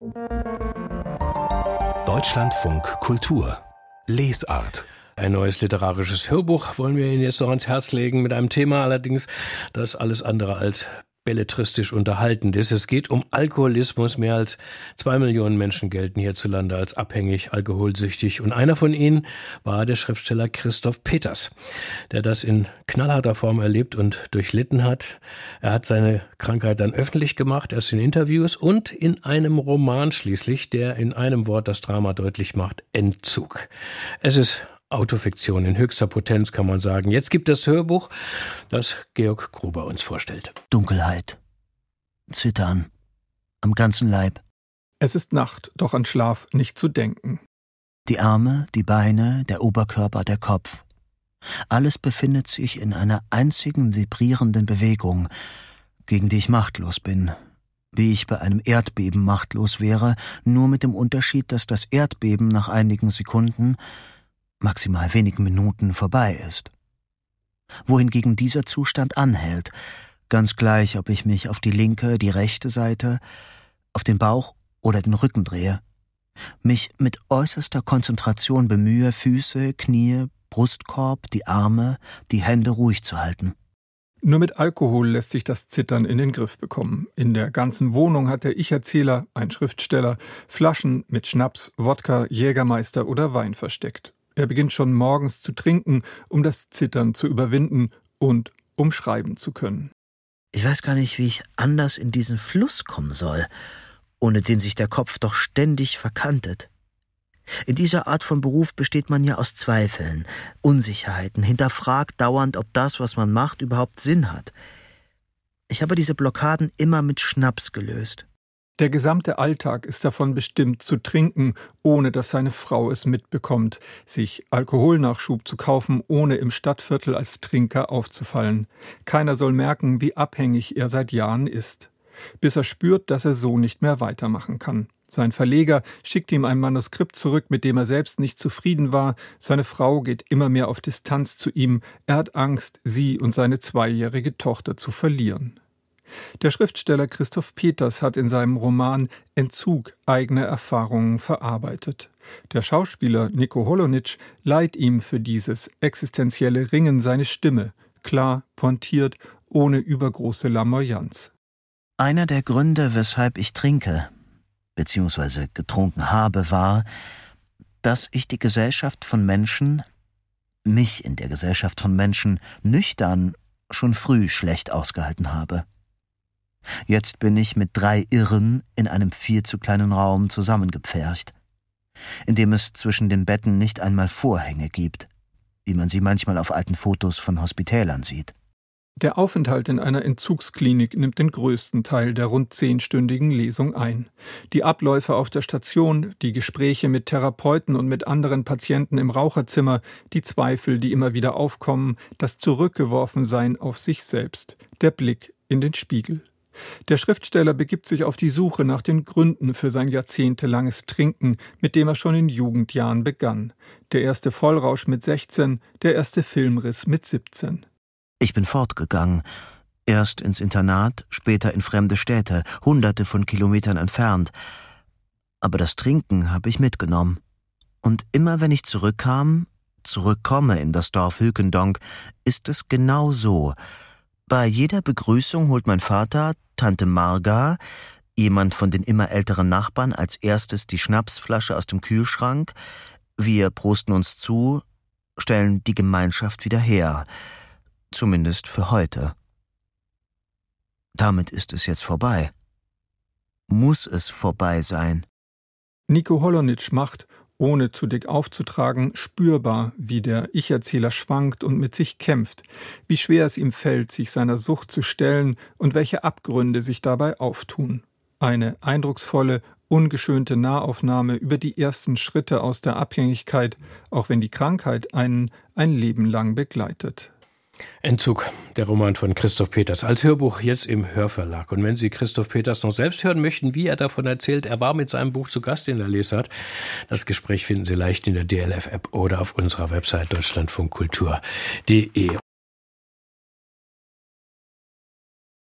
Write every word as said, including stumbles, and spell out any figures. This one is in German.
Deutschlandfunk Kultur Lesart. Ein neues literarisches Hörbuch wollen wir Ihnen jetzt noch ans Herz legen, mit einem Thema allerdings, das alles andere als belletristisch unterhaltend ist. Es geht um Alkoholismus. Mehr als zwei Millionen Menschen gelten hierzulande als abhängig, alkoholsüchtig. Und einer von ihnen war der Schriftsteller Christoph Peters, der das in knallharter Form erlebt und durchlitten hat. Er hat seine Krankheit dann öffentlich gemacht, erst in Interviews und in einem Roman schließlich, der in einem Wort das Drama deutlich macht: Entzug. Es ist Autofiktion in höchster Potenz, kann man sagen. Jetzt gibt es das Hörbuch, das Georg Gruber uns vorstellt. Dunkelheit. Zittern. Am ganzen Leib. Es ist Nacht, doch an Schlaf nicht zu denken. Die Arme, die Beine, der Oberkörper, der Kopf. Alles befindet sich in einer einzigen vibrierenden Bewegung, gegen die ich machtlos bin. Wie ich bei einem Erdbeben machtlos wäre, nur mit dem Unterschied, dass das Erdbeben nach einigen Sekunden, maximal wenigen Minuten vorbei ist. Wohingegen dieser Zustand anhält, ganz gleich, ob ich mich auf die linke, die rechte Seite, auf den Bauch oder den Rücken drehe, mich mit äußerster Konzentration bemühe, Füße, Knie, Brustkorb, die Arme, die Hände ruhig zu halten. Nur mit Alkohol lässt sich das Zittern in den Griff bekommen. In der ganzen Wohnung hat der Ich-Erzähler, ein Schriftsteller, Flaschen mit Schnaps, Wodka, Jägermeister oder Wein versteckt. Er beginnt schon morgens zu trinken, um das Zittern zu überwinden und um schreiben zu können. Ich weiß gar nicht, wie ich anders in diesen Fluss kommen soll, ohne den sich der Kopf doch ständig verkantet. In dieser Art von Beruf besteht man ja aus Zweifeln, Unsicherheiten, hinterfragt dauernd, ob das, was man macht, überhaupt Sinn hat. Ich habe diese Blockaden immer mit Schnaps gelöst. Der gesamte Alltag ist davon bestimmt, zu trinken, ohne dass seine Frau es mitbekommt, sich Alkoholnachschub zu kaufen, ohne im Stadtviertel als Trinker aufzufallen. Keiner soll merken, wie abhängig er seit Jahren ist. Bis er spürt, dass er so nicht mehr weitermachen kann. Sein Verleger schickt ihm ein Manuskript zurück, mit dem er selbst nicht zufrieden war. Seine Frau geht immer mehr auf Distanz zu ihm. Er hat Angst, sie und seine zweijährige Tochter zu verlieren. Der Schriftsteller Christoph Peters hat in seinem Roman Entzug eigene Erfahrungen verarbeitet. Der Schauspieler Nico Holonitsch leiht ihm für dieses existenzielle Ringen seine Stimme, klar, pointiert, ohne übergroße Lamoyanz. Einer der Gründe, weshalb ich trinke, beziehungsweise getrunken habe, war, dass ich die Gesellschaft von Menschen, mich in der Gesellschaft von Menschen nüchtern schon früh schlecht ausgehalten habe. Jetzt bin ich mit drei Irren in einem viel zu kleinen Raum zusammengepfercht, in dem es zwischen den Betten nicht einmal Vorhänge gibt, wie man sie manchmal auf alten Fotos von Hospitälern sieht. Der Aufenthalt in einer Entzugsklinik nimmt den größten Teil der rund zehnstündigen Lesung ein. Die Abläufe auf der Station, die Gespräche mit Therapeuten und mit anderen Patienten im Raucherzimmer, die Zweifel, die immer wieder aufkommen, das Zurückgeworfensein auf sich selbst, der Blick in den Spiegel. Der Schriftsteller begibt sich auf die Suche nach den Gründen für sein jahrzehntelanges Trinken, mit dem er schon in Jugendjahren begann. Der erste Vollrausch mit sechzehn, der erste Filmriss mit siebzehn. Ich bin fortgegangen, erst ins Internat, später in fremde Städte, hunderte von Kilometern entfernt. Aber das Trinken habe ich mitgenommen. Und immer wenn ich zurückkam, zurückkomme in das Dorf Hülkendonk, ist es genau so. Bei jeder Begrüßung holt mein Vater, Tante Marga, jemand von den immer älteren Nachbarn, als erstes die Schnapsflasche aus dem Kühlschrank. Wir prosten uns zu, stellen die Gemeinschaft wieder her. Zumindest für heute. Damit ist es jetzt vorbei. Muss es vorbei sein. Nico Holonitsch macht, ohne zu dick aufzutragen, spürbar, wie der Ich-Erzähler schwankt und mit sich kämpft, wie schwer es ihm fällt, sich seiner Sucht zu stellen und welche Abgründe sich dabei auftun. Eine eindrucksvolle, ungeschönte Nahaufnahme über die ersten Schritte aus der Abhängigkeit, auch wenn die Krankheit einen ein Leben lang begleitet. Entzug, der Roman von Christoph Peters, als Hörbuch jetzt im Hörverlag. Und wenn Sie Christoph Peters noch selbst hören möchten, wie er davon erzählt, er war mit seinem Buch zu Gast in der Lesart. Das Gespräch finden Sie leicht in der D L F-App oder auf unserer Website deutschlandfunkkultur punkt de.